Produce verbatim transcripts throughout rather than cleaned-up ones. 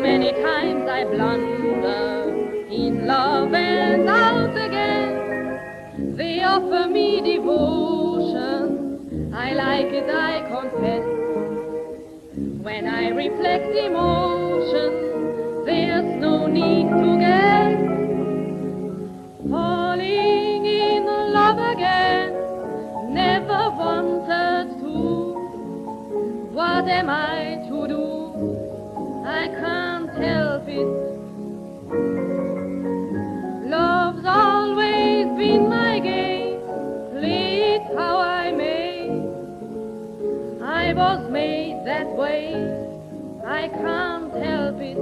many times I blunder in love and out again. They offer me devotion, I like it, I confess. When I reflect emotion, there's no need to guess. Falling in love again, never wanted to. What am I to do? I can't help it. Love's always been my game, play it how I may. I was made that way, I can't help it.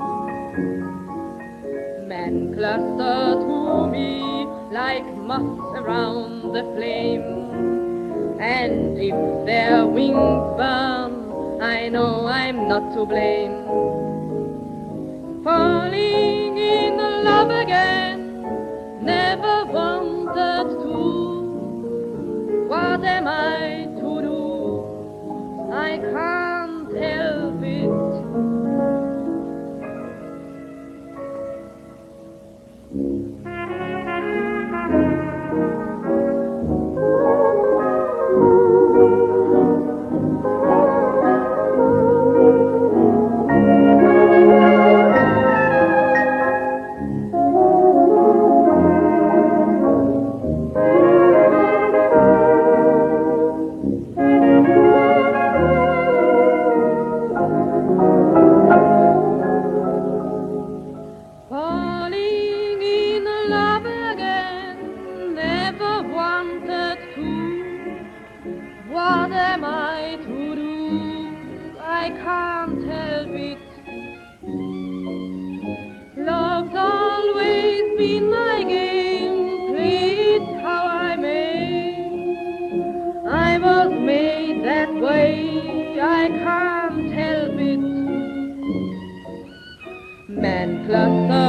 Men cluster to me like moths around the flame, and if their wings burn, I know I'm not to blame. Falling in love again, never wanted to. What am I to do? I can't help it. Falling in love again, never wanted to. What am I to do? I can't help it. Love's always been my game, play it how I may. I was made that way, I can't help it. Men cluster